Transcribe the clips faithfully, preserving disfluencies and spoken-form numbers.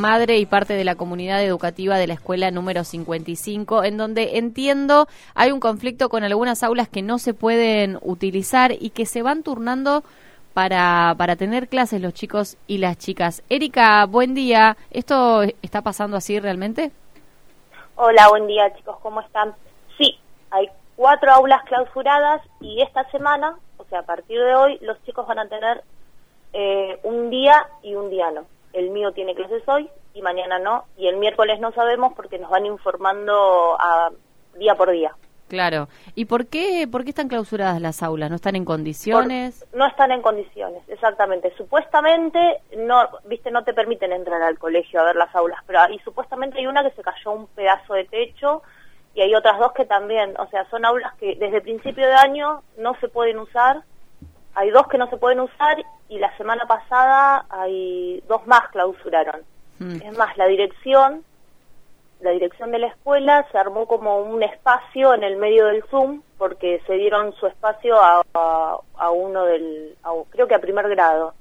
madre y parte de la comunidad educativa de la escuela número cincuenta y cinco, en donde entiendo hay un conflicto con algunas aulas que no se pueden utilizar y que se van turnando para para tener clases los chicos y las chicas. Erika, buen día. ¿Esto está pasando así realmente? Hola, buen día, chicos. ¿Cómo están? Sí, hay cuatro aulas clausuradas y esta semana, o sea, a partir de hoy, los chicos van a tener eh, un día y un día no. El mío tiene clases hoy y mañana no, y el miércoles no sabemos porque nos van informando a, día por día. Claro. ¿Y por qué por qué están clausuradas las aulas? ¿No están en condiciones? Por, no están en condiciones, exactamente. Supuestamente, no, viste, no te permiten entrar al colegio a ver las aulas, pero y supuestamente hay una que se cayó un pedazo de techo y hay otras dos que también, o sea, son aulas que desde principio de año no se pueden usar. Hay dos que no se pueden usar y la semana pasada hay dos más clausuraron. Hmm. Es más, la dirección... La dirección de la escuela se armó como un espacio en el medio del Zoom porque se dieron su espacio a, a, a uno del, a, creo que a primer grado.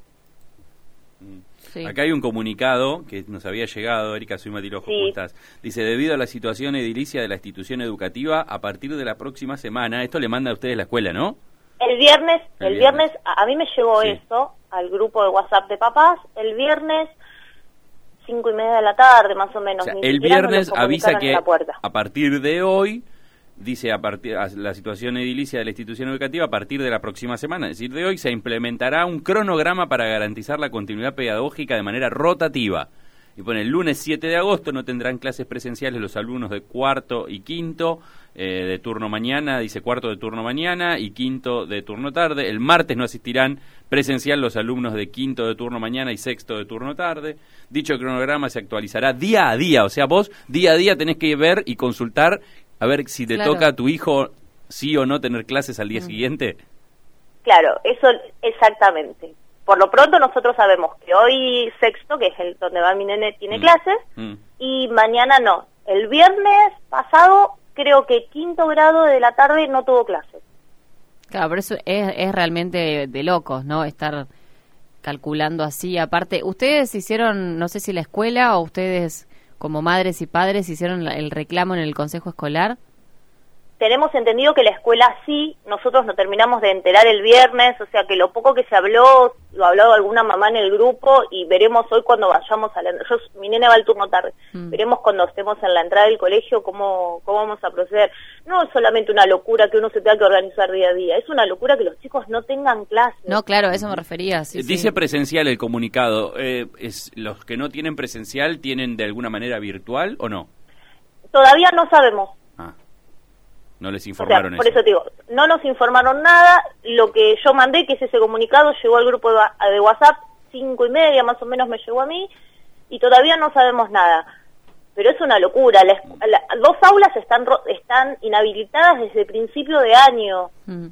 Sí. Acá hay un comunicado que nos había llegado, Erika, soy Matirojo, sí. ¿Cómo estás? Dice, debido a la situación edilicia de la institución educativa, a partir de la próxima semana, esto le manda a ustedes la escuela, ¿no? El viernes, el, el viernes, viernes, a mí me llegó sí. eso al grupo de WhatsApp de papás, el viernes... cinco y media de la tarde, más o menos. O sea, el viernes avisa que a partir de hoy, dice a partir a la situación edilicia de la institución educativa, a partir de la próxima semana, es decir, de hoy, se implementará un cronograma para garantizar la continuidad pedagógica de manera rotativa. Y pone, el lunes siete de agosto no tendrán clases presenciales los alumnos de cuarto y quinto, eh, de turno mañana, dice cuarto de turno mañana y quinto de turno tarde. El martes no asistirán presencial los alumnos de quinto de turno mañana y sexto de turno tarde. Dicho cronograma se actualizará día a día, o sea, vos día a día tenés que ver y consultar a ver si te claro. toca a tu hijo sí o no tener clases al día mm. siguiente. Claro, eso exactamente. Por lo pronto nosotros sabemos que hoy sexto, que es el donde va mi nene, tiene mm. clases, mm. y mañana no. El viernes pasado creo que quinto grado de la tarde no tuvo clases. Claro, pero eso es, es realmente de locos, ¿no? Estar calculando así. Aparte, ustedes hicieron, no sé si la escuela o ustedes como madres y padres hicieron el reclamo en el consejo escolar. Tenemos entendido que la escuela sí, nosotros nos terminamos de enterar el viernes, o sea que lo poco que se habló, lo ha hablado alguna mamá en el grupo y veremos hoy cuando vayamos a la... Yo, mi nene va al turno tarde, mm. veremos cuando estemos en la entrada del colegio cómo, cómo vamos a proceder. No es solamente una locura que uno se tenga que organizar día a día, es una locura que los chicos no tengan clases. No, claro, a eso me refería. Sí, Dice sí. presencial el comunicado, eh, es ¿los que no tienen presencial tienen de alguna manera virtual o no? Todavía no sabemos. No les informaron, o sea, por eso. eso te digo, no nos informaron nada. Lo que yo mandé, que es ese comunicado, llegó al grupo de, de WhatsApp, cinco y media más o menos me llegó a mí, y todavía no sabemos nada. Pero es una locura. La, la, dos aulas están están inhabilitadas desde principio de año. Mm.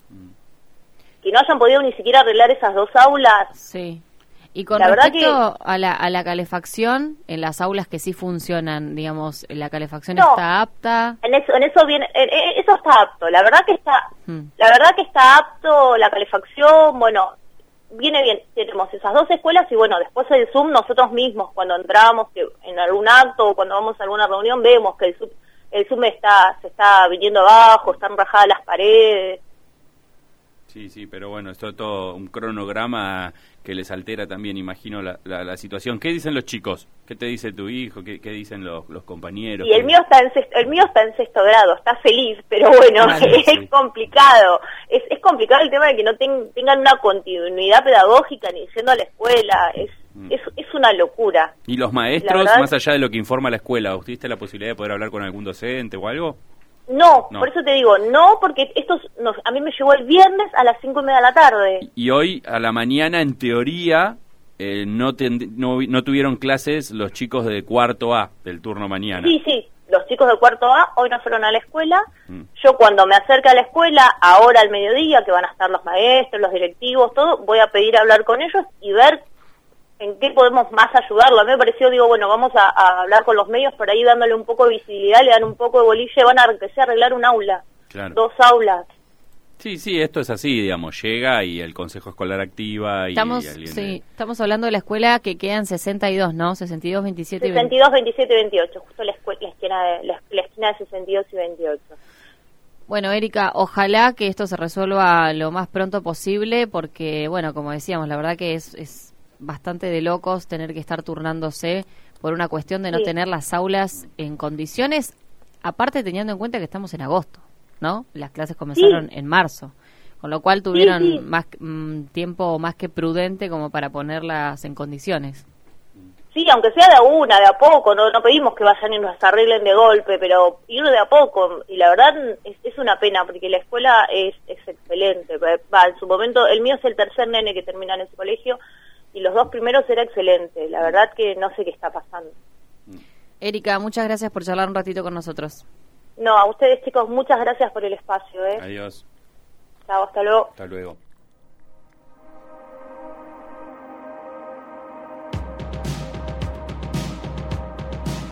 Que no hayan podido ni siquiera arreglar esas dos aulas. Sí. Y con la respecto que, a, la, a la calefacción, en las aulas que sí funcionan, digamos, ¿la calefacción no, está apta? En eso, en eso viene, en, en, eso está apto. La verdad que está, hmm. la verdad que está apto la calefacción. Bueno, viene bien. Tenemos esas dos escuelas y bueno, después el Zoom nosotros mismos cuando entramos que en algún acto o cuando vamos a alguna reunión vemos que el Zoom, el Zoom está, se está viniendo abajo, están rajadas las paredes. Sí, sí, pero bueno, esto es todo un cronograma que les altera también, imagino, la, la, la situación. ¿Qué dicen los chicos? ¿Qué te dice tu hijo? ¿Qué, qué dicen los, los compañeros? Y el mío está en sexto, el mío está en sexto grado, está feliz, pero bueno, claro, es sí. complicado. Es, es complicado el tema de que no ten, tengan una continuidad pedagógica ni yendo a la escuela. Es, mm. es, es una locura. ¿Y los maestros, verdad, más allá de lo que informa la escuela, ¿tuviste la posibilidad de poder hablar con algún docente o algo? No, no, por eso te digo, no, porque esto nos, a mí me llegó el viernes a las cinco y media de la tarde. Y hoy a la mañana, en teoría, eh, no, ten, no no tuvieron clases los chicos de cuarto A, del turno mañana. Sí, sí, los chicos de cuarto A hoy no fueron a la escuela. Mm. Yo cuando me acerque a la escuela, ahora al mediodía, que van a estar los maestros, los directivos, todo, voy a pedir hablar con ellos y ver en qué podemos más ayudarlo. A mí me pareció, digo, bueno, vamos a, a hablar con los medios por ahí dándole un poco de visibilidad, le dan un poco de bolilla y van a empezar a arreglar un aula, claro. dos aulas. Sí, sí, esto es así, digamos, llega y el Consejo Escolar activa y... Estamos, y sí, estamos hablando de la escuela que quedan sesenta y dos, ¿no? sesenta y dos, veintisiete y veintiocho. sesenta y dos, veintisiete y veintiocho, justo la, escuela, la, esquina de, la, la esquina de sesenta y dos y veintiocho. Bueno, Erika, ojalá que esto se resuelva lo más pronto posible, porque, bueno, como decíamos, la verdad que es, es bastante de locos tener que estar turnándose por una cuestión de no sí. tener las aulas en condiciones, aparte teniendo en cuenta que estamos en agosto, ¿no? Las clases comenzaron sí. en marzo, con lo cual tuvieron sí, sí. más mm, tiempo más que prudente como para ponerlas en condiciones. Sí, aunque sea de a una, de a poco, no no pedimos que vayan y nos arreglen de golpe, pero ir de a poco, y la verdad es, es una pena, porque la escuela es, es excelente. Va, en su momento, el mío es el tercer nene que termina en ese colegio, y los dos primeros era excelente, la verdad que no sé qué está pasando. Erika, muchas gracias por charlar un ratito con nosotros. No, a ustedes chicos, muchas gracias por el espacio. ¿eh? Adiós. Chao, hasta luego. Hasta luego.